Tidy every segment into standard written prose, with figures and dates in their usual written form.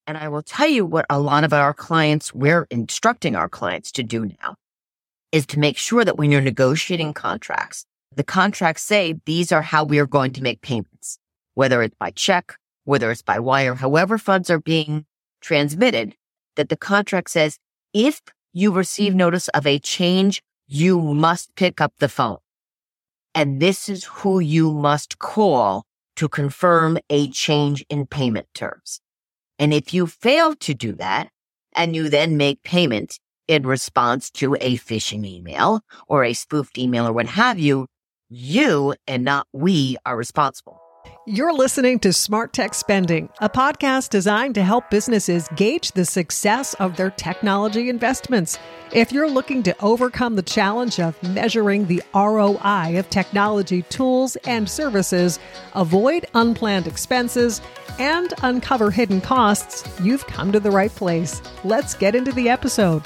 And I will tell you what a lot of we're instructing our clients to do now is to make sure that when you're negotiating contracts, the contracts say these are how we are going to make payments, whether it's by check, whether it's by wire, however funds are being transmitted, that the contract says, if you receive notice of a change, you must pick up the phone. And this is who you must call to confirm a change in payment terms. And if you fail to do that, and you then make payment in response to a phishing email or a spoofed email or what have you, you and not we are responsible. You're listening to Smart Tech Spending, a podcast designed to help businesses gauge the success of their technology investments. If you're looking to overcome the challenge of measuring the ROI of technology tools and services, avoid unplanned expenses, and uncover hidden costs, you've come to the right place. Let's get into the episode.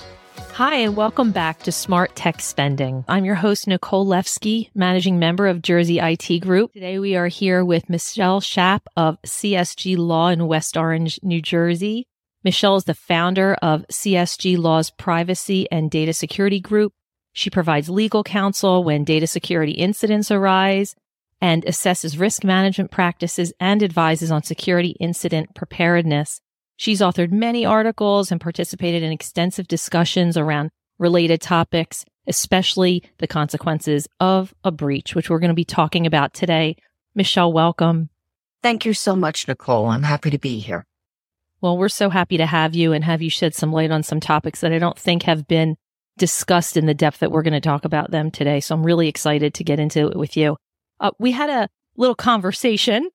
Hi, and welcome back to Smart Tech Spending. I'm your host, Nicole Lefsky, managing member of Jersey IT Group. Today, we are here with Michelle Schaap of CSG Law in West Orange, New Jersey. Michelle is the founder of CSG Law's Privacy and Data Security Group. She provides legal counsel when data security incidents arise and assesses risk management practices and advises on security incident preparedness. She's authored many articles and participated in extensive discussions around related topics, especially the consequences of a breach, which we're going to be talking about today. Michelle, welcome. Thank you so much, Nicole. I'm happy to be here. Well, we're so happy to have you and have you shed some light on some topics that I don't think have been discussed in the depth that we're going to talk about them today. So I'm really excited to get into it with you. We had a little conversation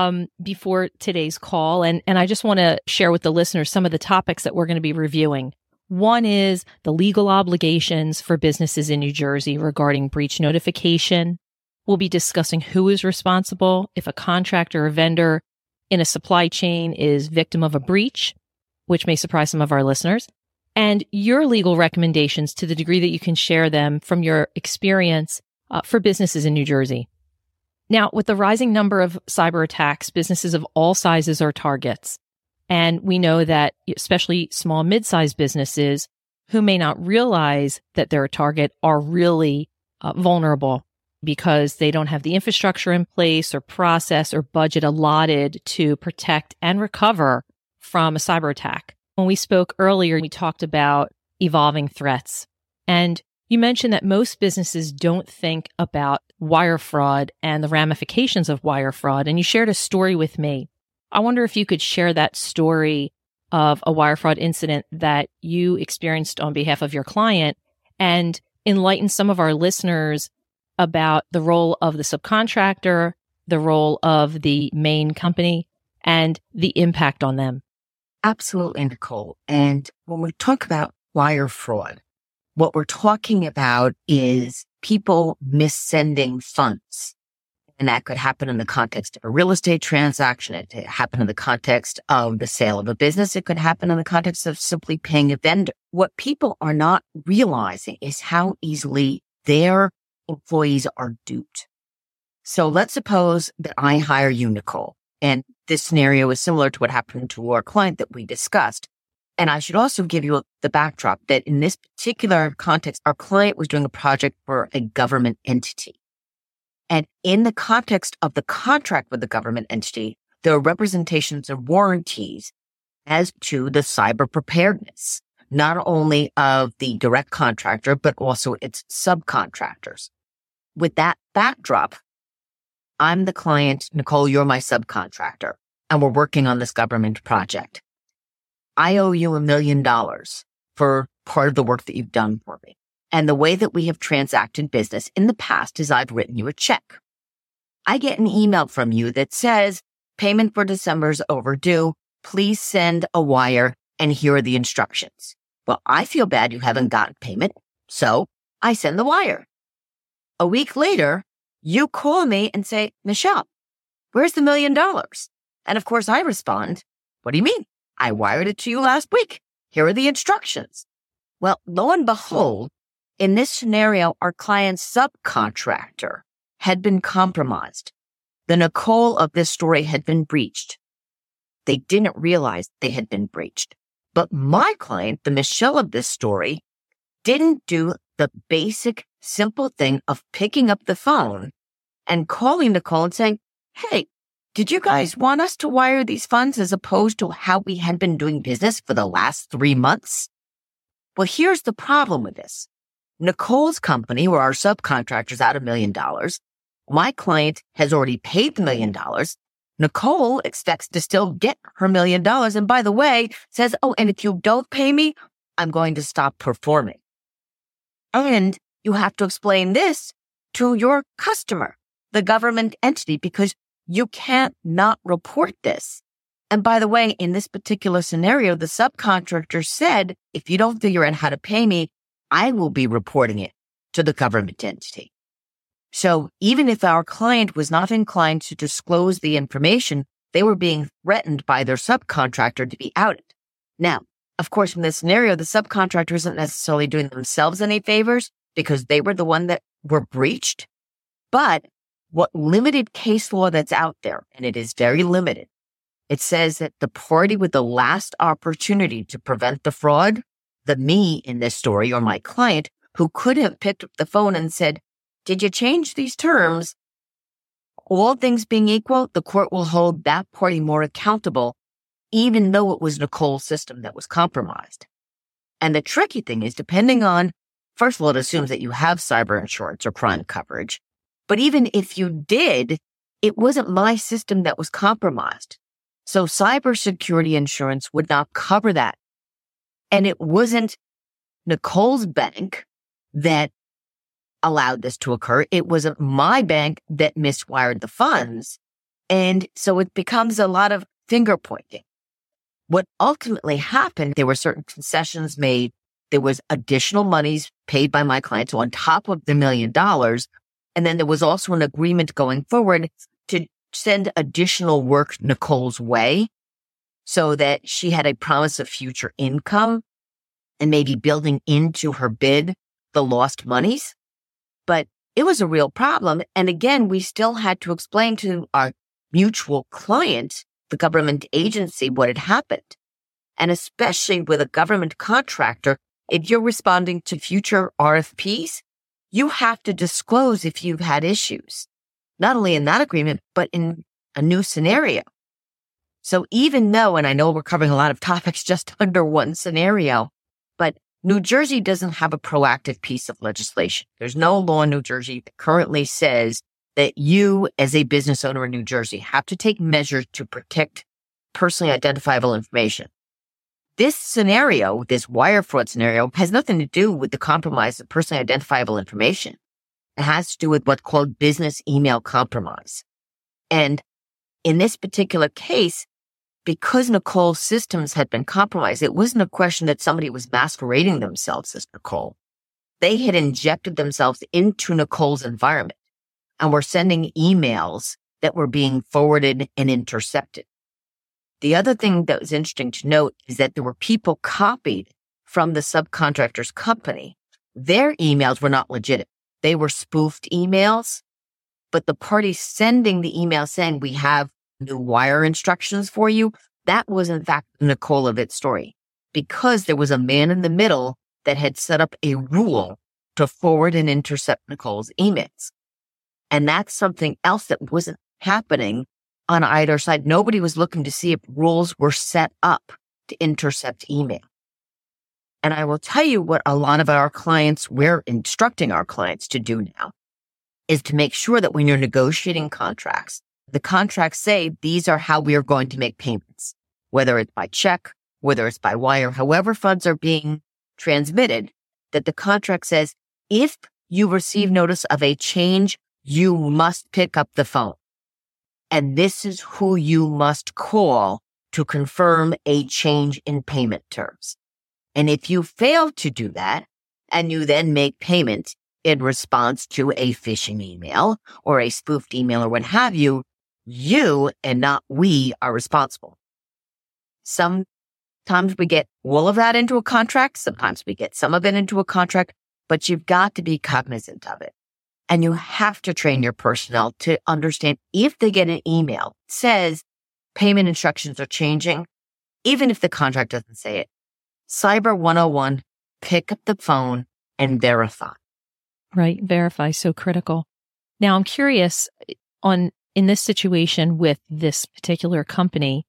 before today's call. And I just want to share with the listeners some of the topics that we're going to be reviewing. One is the legal obligations for businesses in New Jersey regarding breach notification. We'll be discussing who is responsible if a contractor or vendor in a supply chain is victim of a breach, which may surprise some of our listeners, and your legal recommendations to the degree that you can share them from your experience for businesses in New Jersey. Now, with the rising number of cyber attacks, businesses of all sizes are targets. And we know that especially small, mid-sized businesses who may not realize that they're a target are really vulnerable because they don't have the infrastructure in place or process or budget allotted to protect and recover from a cyber attack. When we spoke earlier, we talked about evolving threats. And you mentioned that most businesses don't think about wire fraud and the ramifications of wire fraud, and you shared a story with me. I wonder if you could share that story of a wire fraud incident that you experienced on behalf of your client and enlighten some of our listeners about the role of the subcontractor, the role of the main company, and the impact on them. Absolutely, Nicole. And when we talk about wire fraud, what we're talking about is people missending funds. And that could happen in the context of a real estate transaction. It could happen in the context of the sale of a business. It could happen in the context of simply paying a vendor. What people are not realizing is how easily their employees are duped. So let's suppose that I hire you, Nicole, and this scenario is similar to what happened to our client that we discussed. And I should also give you the backdrop that in this particular context, our client was doing a project for a government entity. And in the context of the contract with the government entity, there are representations and warranties as to the cyber preparedness, not only of the direct contractor, but also its subcontractors. With that backdrop, I'm the client, Nicole, you're my subcontractor, and we're working on this government project. I owe you $1 million for part of the work that you've done for me. And the way that we have transacted business in the past is I've written you a check. I get an email from you that says, payment for December is overdue. Please send a wire and here are the instructions. Well, I feel bad you haven't gotten payment, so I send the wire. A week later, you call me and say, Michelle, where's the $1 million? And of course I respond, what do you mean? I wired it to you last week. Here are the instructions. Well, lo and behold, in this scenario, our client's subcontractor had been compromised. The Nicole of this story had been breached. they didn't realize they had been breached. But my client, the Michelle of this story, didn't do the basic, simple thing of picking up the phone and calling Nicole and saying, hey, did you guys want us to wire these funds as opposed to how we had been doing business for the last 3 months? Well, here's the problem with this. Nicole's company, or our subcontractors, out $1 million. My client has already paid the $1 million. Nicole expects to still get her $1 million. And by the way, says, oh, and if you don't pay me, I'm going to stop performing. And you have to explain this to your customer, the government entity, because you can't not report this. And by the way, in this particular scenario, the subcontractor said, if you don't figure out how to pay me, I will be reporting it to the government entity. So even if our client was not inclined to disclose the information, they were being threatened by their subcontractor to be outed. Now, of course, in this scenario, the subcontractor isn't necessarily doing themselves any favors because they were the one that were breached. But what limited case law that's out there, and it is very limited, it says that the party with the last opportunity to prevent the fraud, the me in this story or my client, who could have picked up the phone and said, did you change these terms? All things being equal, the court will hold that party more accountable, even though it was Nicole's system that was compromised. And the tricky thing is, depending on, first of all, it assumes that you have cyber insurance or crime coverage. But even if you did, it wasn't my system that was compromised. So cybersecurity insurance would not cover that. And it wasn't Nicole's bank that allowed this to occur. It wasn't my bank that miswired the funds. And so it becomes a lot of finger pointing. What ultimately happened, there were certain concessions made. There was additional monies paid by my client, so on top of the $1 million. And then there was also an agreement going forward to send additional work Nicole's way so that she had a promise of future income and maybe building into her bid the lost monies. But it was a real problem. And again, we still had to explain to our mutual client, the government agency, what had happened. And especially with a government contractor, if you're responding to future RFPs, you have to disclose if you've had issues, not only in that agreement, but in a new scenario. So even though, and I know we're covering a lot of topics just under one scenario, but New Jersey doesn't have a proactive piece of legislation. There's no law in New Jersey that currently says that you, as a business owner in New Jersey, have to take measures to protect personally identifiable information. This scenario, this wire fraud scenario, has nothing to do with the compromise of personally identifiable information. It has to do with what's called business email compromise. And in this particular case, because Nicole's systems had been compromised, it wasn't a question that somebody was masquerading themselves as Nicole. They had injected themselves into Nicole's environment and were sending emails that were being forwarded and intercepted. The other thing that was interesting to note is that there were people copied from the subcontractor's company. Their emails were not legitimate. They were spoofed emails, but the party sending the email saying, we have new wire instructions for you, that was in fact Nicole Levitt's story, because there was a man in the middle that had set up a rule to forward and intercept Nicole's emails. And that's something else that wasn't happening on either side. Nobody was looking to see if rules were set up to intercept email. And I will tell you what a lot of our clients, we're instructing our clients to do now, is to make sure that when you're negotiating contracts, the contracts say these are how we are going to make payments, whether it's by check, whether it's by wire, however funds are being transmitted, that the contract says, if you receive notice of a change, you must pick up the phone. And this is who you must call to confirm a change in payment terms. And if you fail to do that, and you then make payment in response to a phishing email or a spoofed email or what have you, you and not we are responsible. Sometimes we get all of that into a contract. Sometimes we get some of it into a contract, but you've got to be cognizant of it. And you have to train your personnel to understand if they get an email that says, payment instructions are changing, even if the contract doesn't say it. Cyber 101, pick up the phone and verify. Right. Verify. So critical. Now, I'm curious in this situation with this particular company,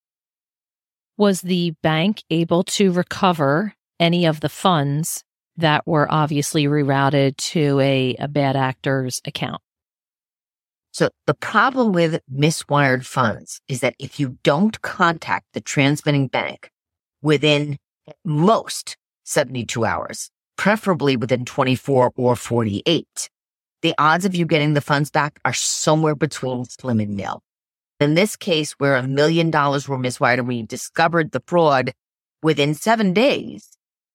was the bank able to recover any of the funds that were obviously rerouted to a bad actor's account? So the problem with miswired funds is that if you don't contact the transmitting bank within at most 72 hours, preferably within 24 or 48, the odds of you getting the funds back are somewhere between slim and nil. In this case, where $1 million were miswired and we discovered the fraud within 7 days,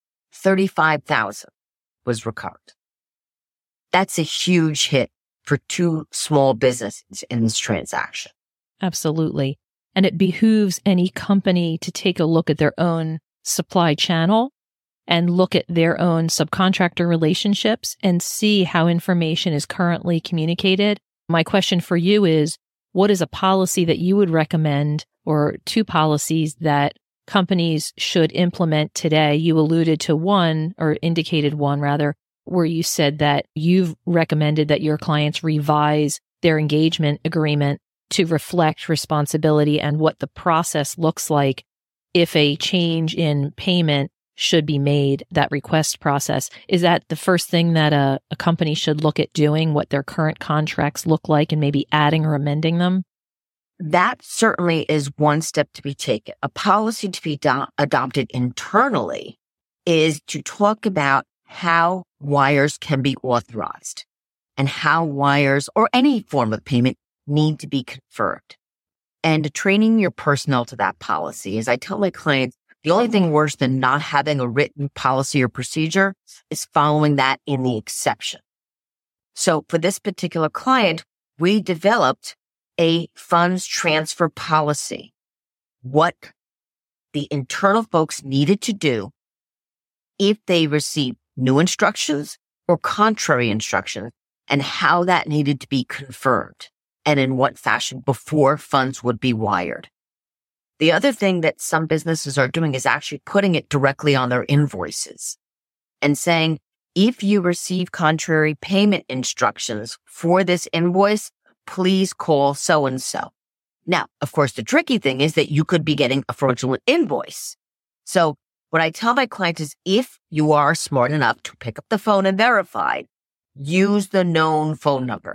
$35,000 was recovered. That's a huge hit for two small businesses in this transaction. Absolutely. And it behooves any company to take a look at their own supply channel and look at their own subcontractor relationships and see how information is currently communicated. My question for you is, what is a policy that you would recommend, or two policies that companies should implement today? You alluded to one, or indicated one rather, where you said that you've recommended that your clients revise their engagement agreement to reflect responsibility and what the process looks like if a change in payment should be made, that request process. Is that the first thing that a company should look at doing, what their current contracts look like and maybe adding or amending them? That certainly is one step to be taken. A policy to be adopted internally is to talk about how wires can be authorized and how wires or any form of payment need to be confirmed. And training your personnel to that policy, as I tell my clients, the only thing worse than not having a written policy or procedure is following that in the exception. So for this particular client, we developed a funds transfer policy, what the internal folks needed to do if they received new instructions or contrary instructions, and how that needed to be confirmed and in what fashion before funds would be wired. The other thing that some businesses are doing is actually putting it directly on their invoices and saying, if you receive contrary payment instructions for this invoice, please call so-and-so. Now, of course, the tricky thing is that you could be getting a fraudulent invoice. So what I tell my clients is, if you are smart enough to pick up the phone and verify, use the known phone number,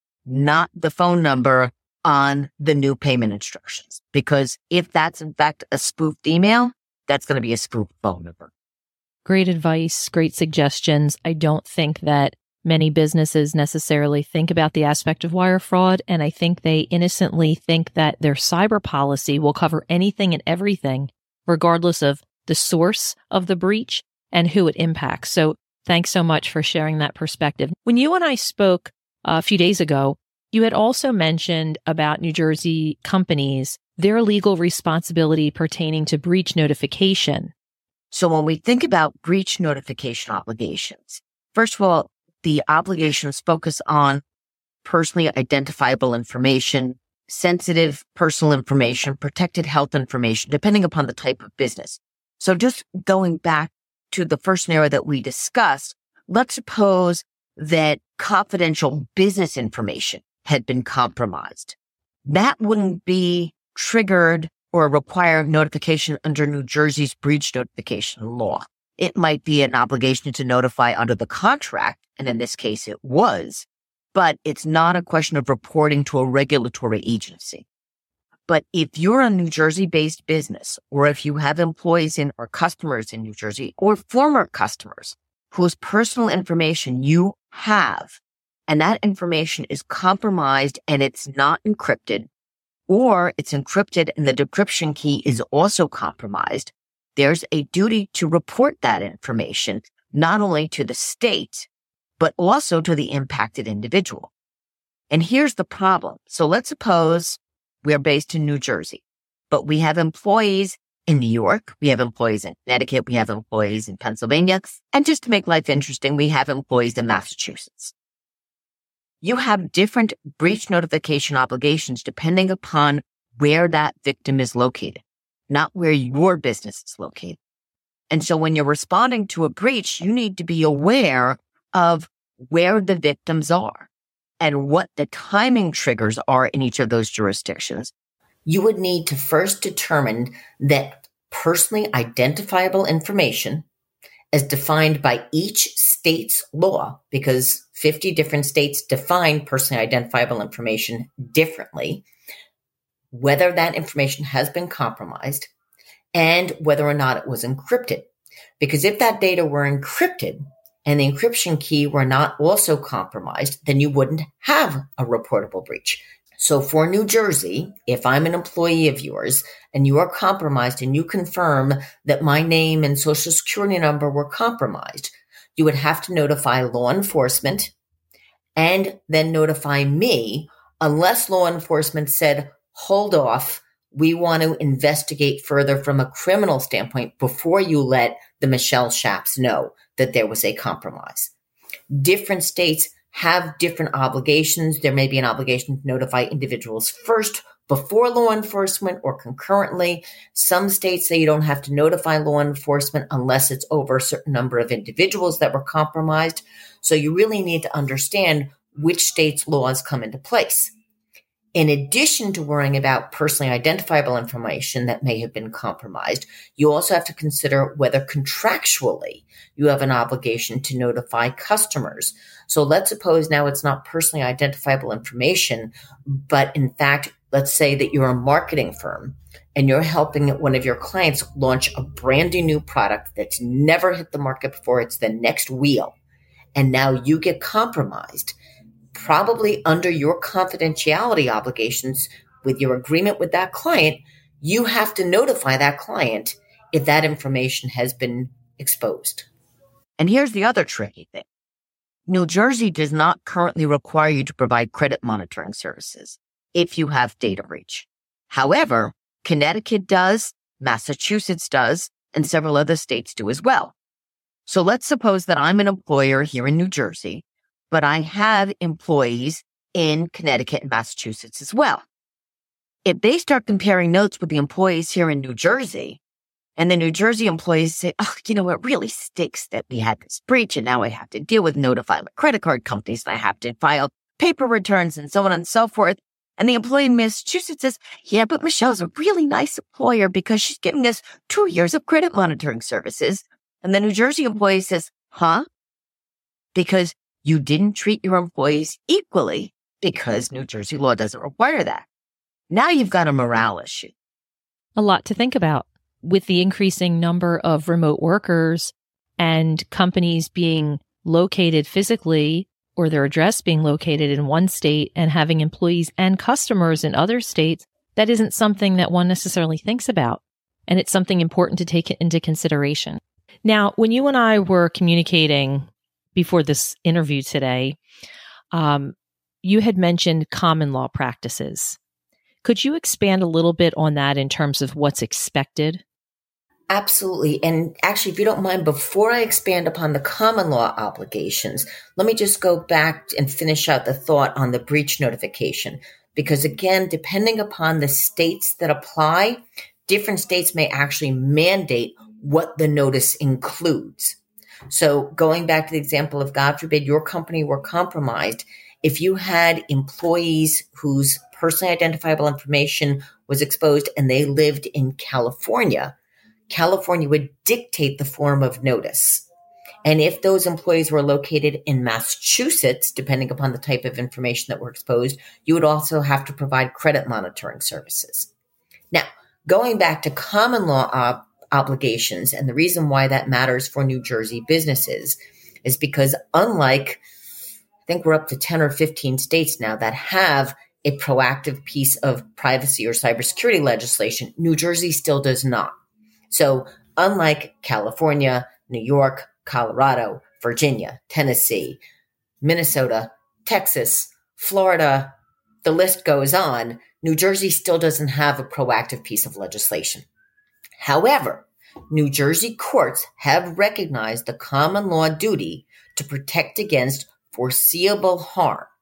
not the phone number on the new payment instructions. Because if that's in fact a spoofed email, that's going to be a spoofed phone number. Great advice, great suggestions. I don't think that many businesses necessarily think about the aspect of wire fraud, and I think they innocently think that their cyber policy will cover anything and everything, regardless of the source of the breach and who it impacts. So thanks so much for sharing that perspective. When you and I spoke a few days ago, you had also mentioned about New Jersey companies, their legal responsibility pertaining to breach notification. So when we think about breach notification obligations, first of all, the obligations focus on personally identifiable information, sensitive personal information, protected health information, depending upon the type of business. So just going back to the first scenario that we discussed, let's suppose that confidential business information had been compromised. That wouldn't be triggered or require notification under New Jersey's breach notification law. It might be an obligation to notify under the contract, and in this case it was, but it's not a question of reporting to a regulatory agency. But if you're a New Jersey-based business, or if you have employees or customers in New Jersey, or former customers whose personal information you have, and that information is compromised and it's not encrypted, or it's encrypted and the decryption key is also compromised, there's a duty to report that information, not only to the state, but also to the impacted individual. And here's the problem. So let's suppose we are based in New Jersey, but we have employees in New York, we have employees in Connecticut, we have employees in Pennsylvania, and just to make life interesting, we have employees in Massachusetts. You have different breach notification obligations depending upon where that victim is located, not where your business is located. And so when you're responding to a breach, you need to be aware of where the victims are and what the timing triggers are in each of those jurisdictions. You would need to first determine that personally identifiable information as defined by each state's law, because 50 different states define personally identifiable information differently, whether that information has been compromised and whether or not it was encrypted. Because if that data were encrypted and the encryption key were not also compromised, then you wouldn't have a reportable breach. So for New Jersey, if I'm an employee of yours and you are compromised and you confirm that my name and social security number were compromised, you would have to notify law enforcement and then notify me unless law enforcement said, hold off, we want to investigate further from a criminal standpoint before you let the Michelle Schaps know that there was a compromise. Different states have different obligations. There may be an obligation to notify individuals first before law enforcement or concurrently. Some states say you don't have to notify law enforcement unless it's over a certain number of individuals that were compromised. So you really need to understand which state's laws come into place. In addition to worrying about personally identifiable information that may have been compromised, you also have to consider whether contractually you have an obligation to notify customers. So let's suppose now it's not personally identifiable information, but in fact, let's say that you're a marketing firm and you're helping one of your clients launch a brand new product that's never hit the market before. It's the next wheel. And now you get compromised. Probably under your confidentiality obligations with your agreement with that client, you have to notify that client if that information has been exposed. And here's the other tricky thing. New Jersey does not currently require you to provide credit monitoring services if you have data breach. However, Connecticut does, Massachusetts does, and several other states do as well. So let's suppose that I'm an employer here in New Jersey, but I have employees in Connecticut and Massachusetts as well. If they start comparing notes with the employees here in New Jersey, and the New Jersey employees say, oh, it really stinks that we had this breach, and now I have to deal with notifying my credit card companies, and I have to file paper returns and so on and so forth. And the employee in Massachusetts says, yeah, but Michelle's a really nice employer because she's giving us 2 years of credit monitoring services. And the New Jersey employee says, huh? Because you didn't treat your employees equally because New Jersey law doesn't require that. Now you've got a morale issue. A lot to think about with the increasing number of remote workers and companies being located physically or their address being located in one state and having employees and customers in other states. That isn't something that one necessarily thinks about. And it's something important to take into consideration. Now, when you and I were communicating before this interview today, you had mentioned common law practices. Could you expand a little bit on that in terms of what's expected? Absolutely. And actually, if you don't mind, before I expand upon the common law obligations, let me just go back and finish out the thought on the breach notification. Because again, depending upon the states that apply, different states may actually mandate what the notice includes. So going back to the example of, God forbid, your company were compromised, if you had employees whose personally identifiable information was exposed and they lived in California, California would dictate the form of notice. And if those employees were located in Massachusetts, depending upon the type of information that were exposed, you would also have to provide credit monitoring services. Now, going back to common law obligations, and the reason why that matters for New Jersey businesses is because unlike, I think we're up to 10 or 15 states now that have a proactive piece of privacy or cybersecurity legislation, New Jersey still does not. So unlike California, New York, Colorado, Virginia, Tennessee, Minnesota, Texas, Florida, the list goes on, New Jersey still doesn't have a proactive piece of legislation. However, New Jersey courts have recognized the common law duty to protect against foreseeable harm.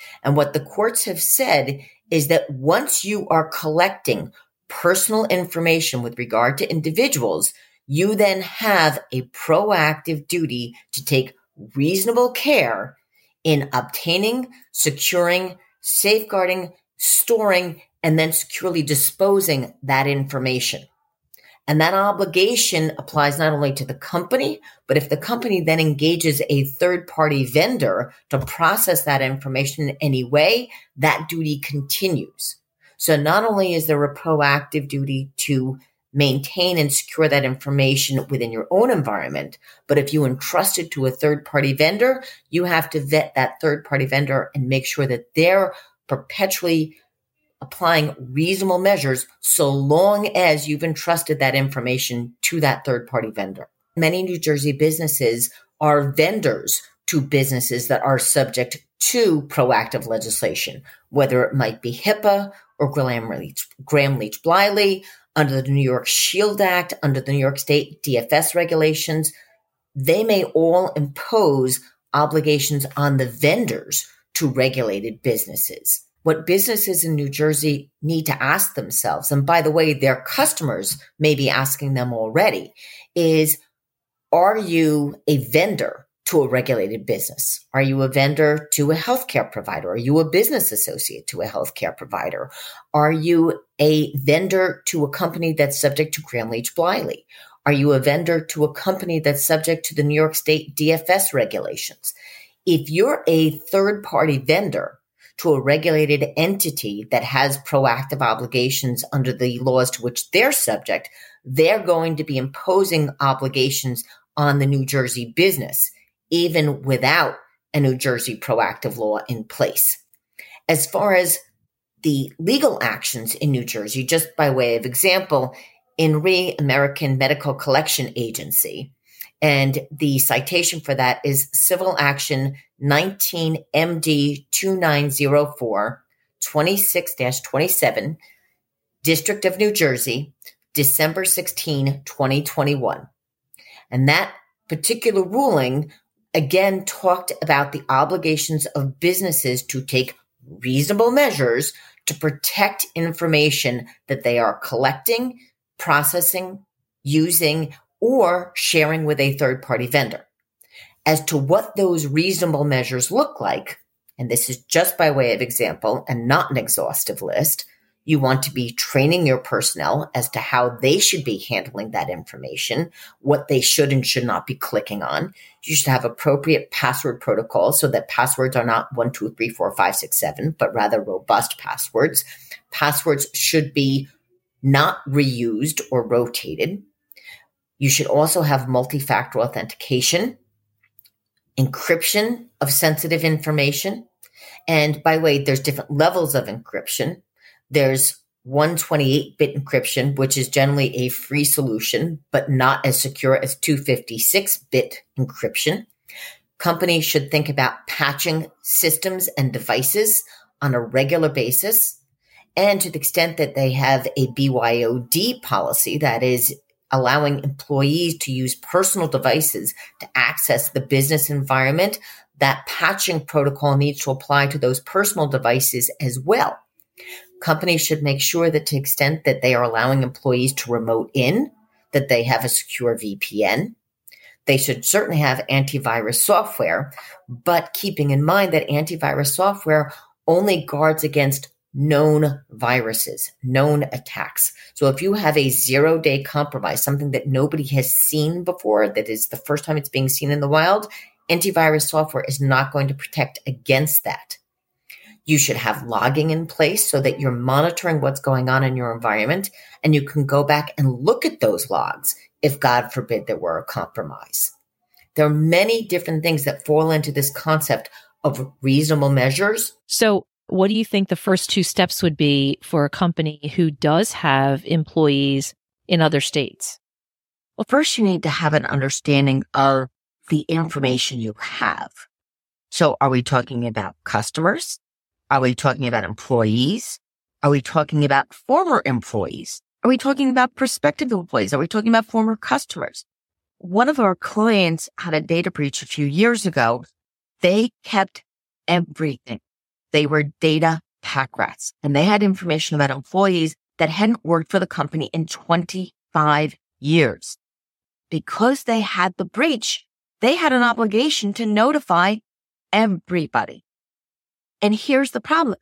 And what the courts have said is that once you are collecting personal information with regard to individuals, you then have a proactive duty to take reasonable care in obtaining, securing, safeguarding, storing, and then securely disposing that information. And that obligation applies not only to the company, but if the company then engages a third-party vendor to process that information in any way, that duty continues. So not only is there a proactive duty to maintain and secure that information within your own environment, but if you entrust it to a third-party vendor, you have to vet that third-party vendor and make sure that they're perpetually applying reasonable measures so long as you've entrusted that information to that third-party vendor. Many New Jersey businesses are vendors to businesses that are subject to proactive legislation, whether it might be HIPAA or Gramm-Leach-Bliley, under the New York Shield Act, under the New York State DFS regulations. They may all impose obligations on the vendors to regulated businesses. What businesses in New Jersey need to ask themselves, and by the way, their customers may be asking them already, is, are you a vendor to a regulated business? Are you a vendor to a healthcare provider? Are you a business associate to a healthcare provider? Are you a vendor to a company that's subject to Gramm-Leach-Bliley? Are you a vendor to a company that's subject to the New York State DFS regulations? If you're a third-party vendor to a regulated entity that has proactive obligations under the laws to which they're subject, they're going to be imposing obligations on the New Jersey business, even without a New Jersey proactive law in place. As far as the legal actions in New Jersey, just by way of example, INRI, American Medical Collection Agency, and the citation for that is Civil Action 19 MD 2904 26-27, District of New Jersey, December 16, 2021. And that particular ruling again talked about the obligations of businesses to take reasonable measures to protect information that they are collecting, processing, using, or sharing with a third-party vendor. As to what those reasonable measures look like, and this is just by way of example and not an exhaustive list, you want to be training your personnel as to how they should be handling that information, what they should and should not be clicking on. You should have appropriate password protocols so that passwords are not 1, 2, 3, 4, 5, 6, 7, but rather robust passwords. Passwords should be not reused or rotated. You should also have multi-factor authentication, encryption of sensitive information. And by the way, there's different levels of encryption. There's 128-bit encryption, which is generally a free solution, but not as secure as 256-bit encryption. Companies should think about patching systems and devices on a regular basis. And to the extent that they have a BYOD policy, that is allowing employees to use personal devices to access the business environment, that patching protocol needs to apply to those personal devices as well. Companies should make sure that to the extent that they are allowing employees to remote in, that they have a secure VPN. They should certainly have antivirus software, but keeping in mind that antivirus software only guards against known viruses, known attacks. So if you have a 0-day compromise, something that nobody has seen before, that is the first time it's being seen in the wild, antivirus software is not going to protect against that. You should have logging in place so that you're monitoring what's going on in your environment, and you can go back and look at those logs if, God forbid, there were a compromise. There are many different things that fall into this concept of reasonable measures. So what do you think the first two steps would be for a company who does have employees in other states? Well, first you need to have an understanding of the information you have. So are we talking about customers? Are we talking about employees? Are we talking about former employees? Are we talking about prospective employees? Are we talking about former customers? One of our clients had a data breach a few years ago. They kept everything. They were data pack rats, and they had information about employees that hadn't worked for the company in 25 years. Because they had the breach, they had an obligation to notify everybody. And here's the problem.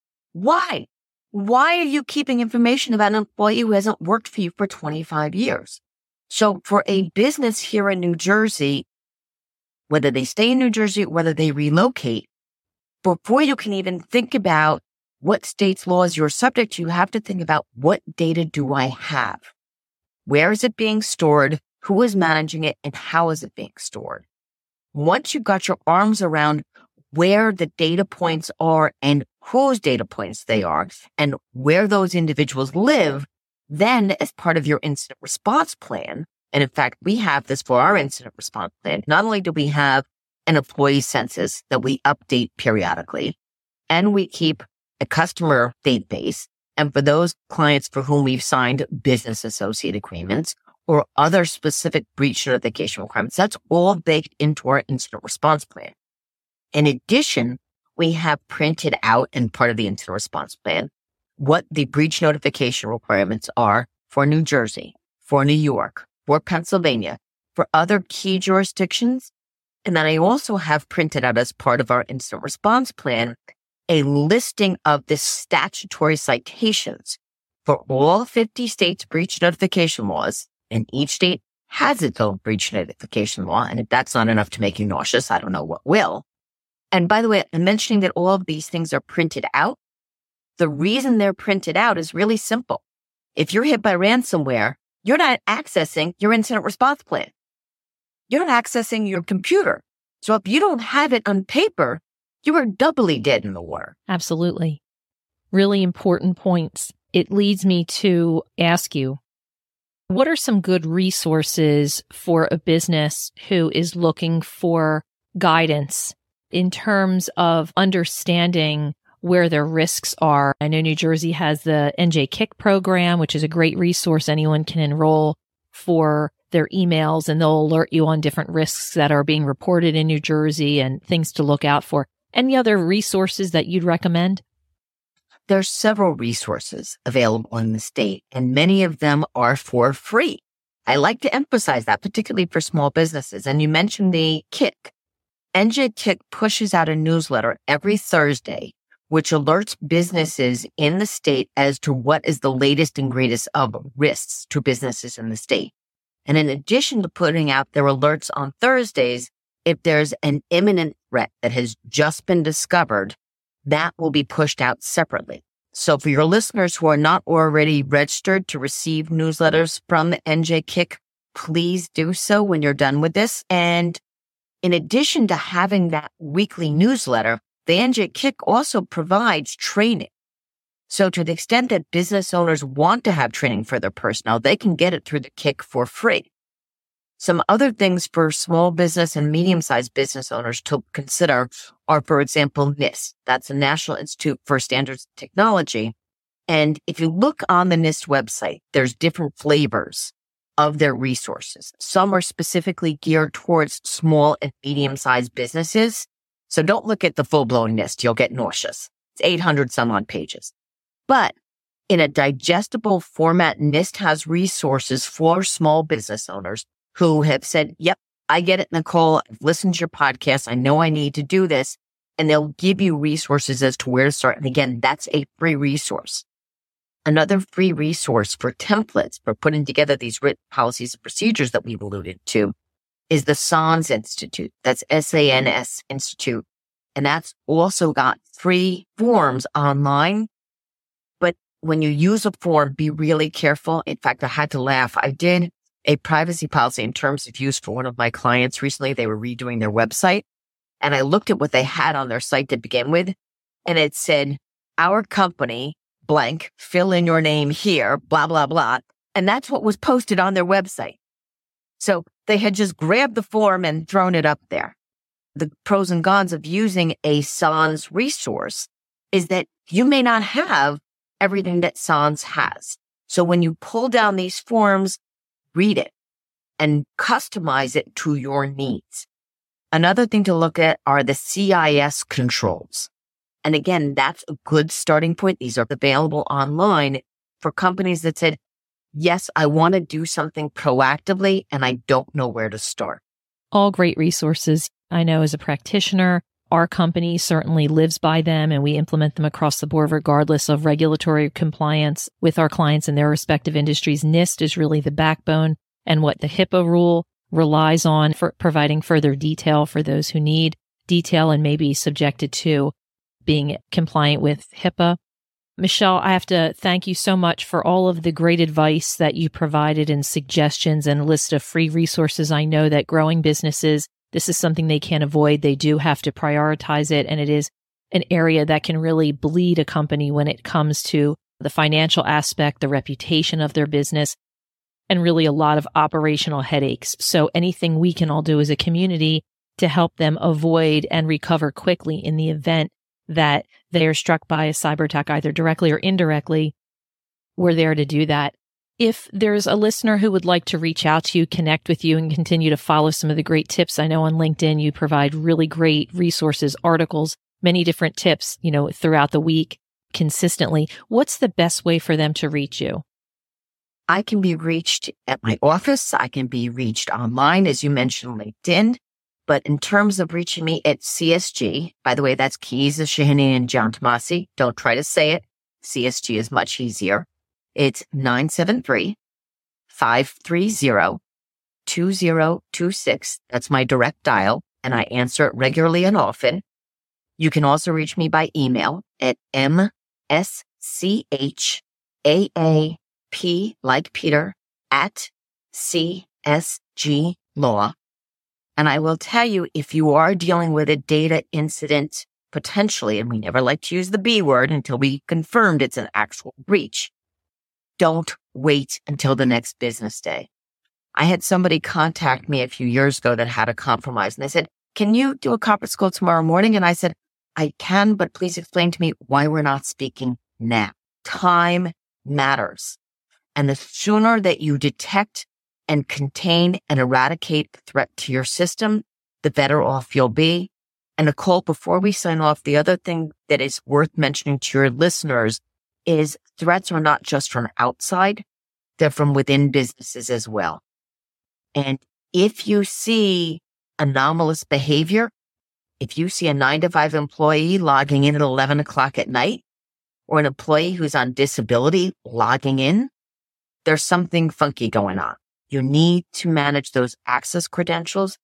Why? Why are you keeping information about an employee who hasn't worked for you for 25 years? So for a business here in New Jersey, whether they stay in New Jersey, whether they relocate, before you can even think about what state's laws you're subject to, you have to think about what data do I have? Where is it being stored? Who is managing it? And how is it being stored? Once you've got your arms around where the data points are and whose data points they are and where those individuals live, then as part of your incident response plan, and in fact, we have this for our incident response plan, not only do we have an employee census that we update periodically, and we keep a customer database, and for those clients for whom we've signed business associate agreements or other specific breach notification requirements, that's all baked into our incident response plan. In addition, we have printed out and part of the incident response plan what the breach notification requirements are for New Jersey, for New York, for Pennsylvania, for other key jurisdictions. And then I also have printed out as part of our incident response plan a listing of the statutory citations for all 50 states' breach notification laws, and each state has its own breach notification law. And if that's not enough to make you nauseous, I don't know what will. And by the way, I'm mentioning that all of these things are printed out. The reason they're printed out is really simple. If you're hit by ransomware, you're not accessing your incident response plan. You're not accessing your computer. So if you don't have it on paper, you are doubly dead in the water. Absolutely. Really important points. It leads me to ask you, what are some good resources for a business who is looking for guidance in terms of understanding where their risks are? I know New Jersey has the NJ Kick program, which is a great resource. Anyone can enroll for their emails, and they'll alert you on different risks that are being reported in New Jersey and things to look out for. Any other resources that you'd recommend? There's several resources available in the state, and many of them are for free. I like to emphasize that, particularly for small businesses. And you mentioned the Kick. NJ Kick pushes out a newsletter every Thursday, which alerts businesses in the state as to what is the latest and greatest of risks to businesses in the state. And in addition to putting out their alerts on Thursdays, if there's an imminent threat that has just been discovered, that will be pushed out separately. So for your listeners who are not already registered to receive newsletters from NJ Kick, please do so when you're done with this. And in addition to having that weekly newsletter, the NJ Kick also provides training. So to the extent that business owners want to have training for their personnel, they can get it through the Kick for free. Some other things for small business and medium-sized business owners to consider are, for example, NIST. That's the National Institute for Standards and Technology. And if you look on the NIST website, there's different flavors of their resources. Some are specifically geared towards small and medium-sized businesses. So don't look at the full-blown NIST. You'll get nauseous. It's 800 some odd pages. But in a digestible format, NIST has resources for small business owners who have said, yep, I get it, Nicole. I've listened to your podcast. I know I need to do this. And they'll give you resources as to where to start. And again, that's a free resource. Another free resource for templates for putting together these written policies and procedures that we've alluded to is the SANS Institute. That's SANS Institute. And that's also got free forms online. But when you use a form, be really careful. In fact, I had to laugh. I did a privacy policy in terms of use for one of my clients recently. They were redoing their website, and I looked at what they had on their site to begin with, and it said, our company, blank, fill in your name here, blah, blah, blah. And that's what was posted on their website. So they had just grabbed the form and thrown it up there. The pros and cons of using a SANS resource is that you may not have everything that SANS has. So when you pull down these forms, read it and customize it to your needs. Another thing to look at are the CIS controls. And again, that's a good starting point. These are available online for companies that said, yes, I want to do something proactively and I don't know where to start. All great resources. I know as a practitioner, our company certainly lives by them and we implement them across the board regardless of regulatory compliance with our clients in their respective industries. NIST is really the backbone and what the HIPAA rule relies on for providing further detail for those who need detail and may be subjected to being compliant with HIPAA. Michelle, I have to thank you so much for all of the great advice that you provided and suggestions and a list of free resources. I know that growing businesses, this is something they can't avoid. They do have to prioritize it. And it is an area that can really bleed a company when it comes to the financial aspect, the reputation of their business, and really a lot of operational headaches. So anything we can all do as a community to help them avoid and recover quickly in the event that they are struck by a cyber attack, either directly or indirectly, we're there to do that. If there's a listener who would like to reach out to you, connect with you, and continue to follow some of the great tips, I know on LinkedIn you provide really great resources, articles, many different tips, throughout the week consistently. What's the best way for them to reach you? I can be reached at my office. I can be reached online, as you mentioned, LinkedIn. But in terms of reaching me at CSG, by the way, that's Keys, Shahini, and John Tomasi. Don't try to say it. CSG is much easier. It's 973-530-2026. That's my direct dial, and I answer it regularly and often. You can also reach me by email at mschaap, like Peter, at CSG Law. And I will tell you, if you are dealing with a data incident, potentially, and we never like to use the B word until we confirmed it's an actual breach, don't wait until the next business day. I had somebody contact me a few years ago that had a compromise, and they said, can you do a conference call tomorrow morning? And I said, I can, but please explain to me why we're not speaking now. Time matters. And the sooner that you detect and contain and eradicate the threat to your system, the better off you'll be. And Nicole, before we sign off, the other thing that is worth mentioning to your listeners is threats are not just from outside, they're from within businesses as well. And if you see anomalous behavior, if you see a 9-to-5 employee logging in at 11 o'clock at night, or an employee who's on disability logging in, there's something funky going on. You need to manage those access credentials.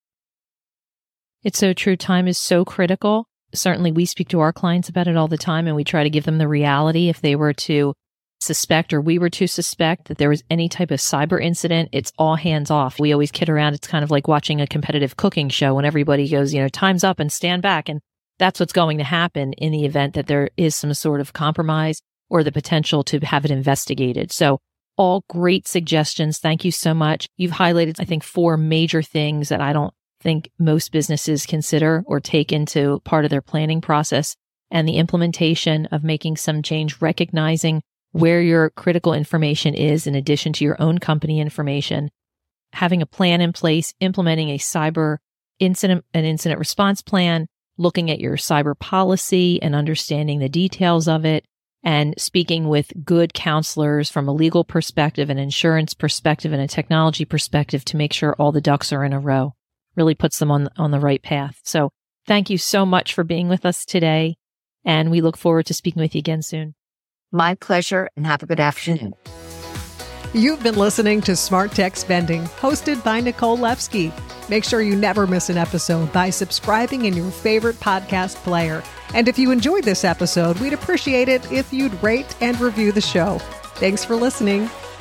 It's so true. Time is so critical. Certainly, we speak to our clients about it all the time, and we try to give them the reality. If they were to suspect, or we were to suspect that there was any type of cyber incident, it's all hands off. We always kid around. It's kind of like watching a competitive cooking show when everybody goes, time's up and stand back. And that's what's going to happen in the event that there is some sort of compromise or the potential to have it investigated. So all great suggestions. Thank you so much. You've highlighted, I think, 4 major things that I don't think most businesses consider or take into part of their planning process, and the implementation of making some change, recognizing where your critical information is in addition to your own company information, having a plan in place, implementing an incident response plan, looking at your cyber policy and understanding the details of it, and speaking with good counselors from a legal perspective, an insurance perspective, and a technology perspective to make sure all the ducks are in a row. Really puts them on the right path. So thank you so much for being with us today, and we look forward to speaking with you again soon. My pleasure, and have a good afternoon. You've been listening to Smart Tech Spending, hosted by Nicole Levsky. Make sure you never miss an episode by subscribing in your favorite podcast player. And if you enjoyed this episode, we'd appreciate it if you'd rate and review the show. Thanks for listening.